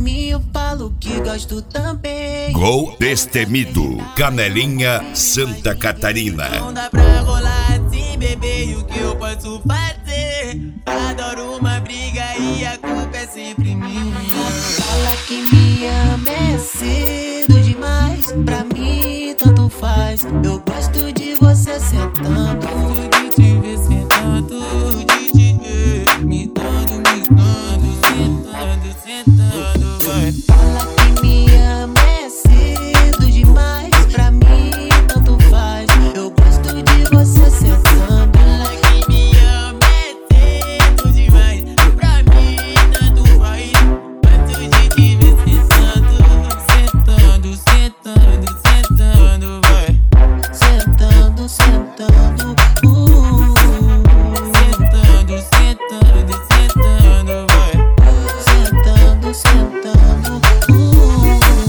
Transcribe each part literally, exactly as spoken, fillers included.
mim, eu falo que gosto também. Gol Destemido, Canelinha, Santa Catarina. Não dá pra rolar assim, bebê, e o que eu posso fazer? Adoro uma briga e a culpa é sempre minha. Fala que me ama é cedo demais, pra mim tanto faz. Eu gosto de você sentando, de te ver sentando, de te ver me dando, me dando, sentando, sentando, vai. Fala que me ama é cedo demais, pra mim tanto faz. Eu gosto de você sentando. Fala que me ama é cedo demais, pra mim tanto faz. Gosto de te ver sentando, sentando, sentando, sentando, vai. Sentando, sentando, uh. Sentando, sentando, sentando, vai. Sentando, sentando, uh.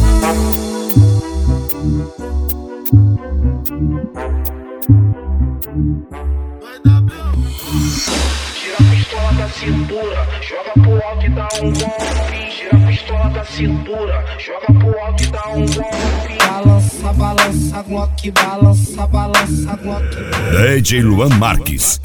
Tira a pistola da cintura, joga pro alto e dá um golpe. Tira a pistola da cintura, joga pro alto e dá um golpe. Balança, balança, Glock, balança, balança, Glock. D J Luan Marques.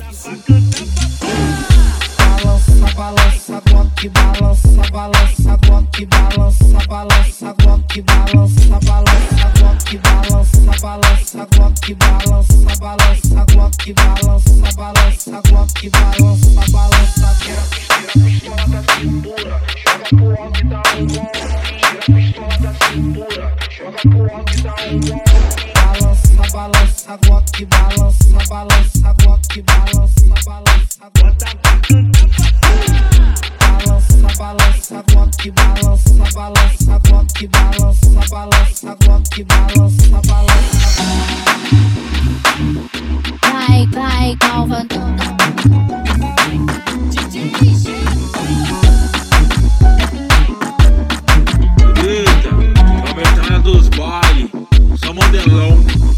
Balança, balança, Glock, balança, balança, Glock, balança, balança, Glock, balança, balança, Glock, balança, balança, Glock, balança, balança, Glock, balança, balança, Glock, balança, balança. Tira a pistola da cintura, joga pro alto e dá um golpe. Tira a pistola da cintura, joga pro alto e dá um golpe. Balança, balança, Glock, balança, balança, Glock, balança, balança, balança, balança, Glock, balança, balança, Glock, balança, balança, Glock, balança, balança. Vai, vai, calma, Eita, aumentada dos bailes, só modelão.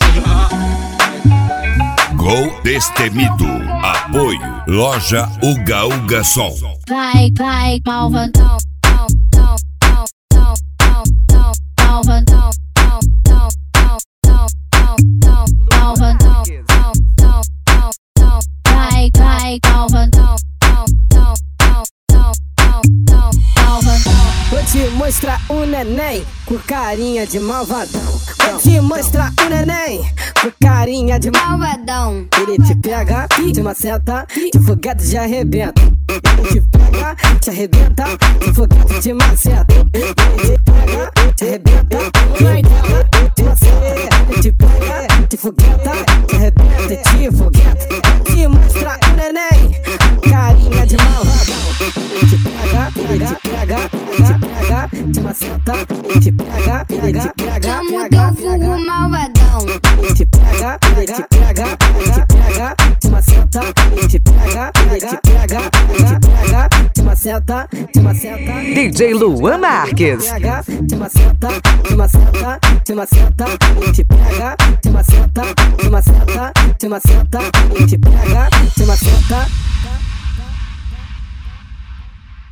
Gol Destemido, apoio, loja Uga Uga Som. vai, vai, calma, não, não, não, não, não, não, não, calma, não, não, não, não, não, não, não, calma, não, não, não, não, não, vai, vai, calma, não, não, não, não, não, não, não, calma, não. Vou te mostrar um neném com carinha de malvadão. Vou te mostrar um neném com carinha de Malvadão. Ele te pega, te maceta, de foguete te arrebenta. Ele te pega, te arrebenta, de foguete te maceta. Ele te pega, te arrebenta, te maceta. Ele te pega, te fogueta, te arrebenta, te fogueta. Vou te mostrar um neném com carinha de malvadão. Ele te pega, ele te pega, ele te pega, te maceta. Ele te pega, ele te pega, Chamo pega, teu fogo malvadão. ele te pega, ele te pega, ele te pega, te maceta, ele te pega, ele te pega, ele te pega, te maceta, te maceta. D J Luan Marques. Pega, te maceta, te maceta, te maceta, ele te pega, te maceta, te maceta, te maceta, ele te pega, te maceta.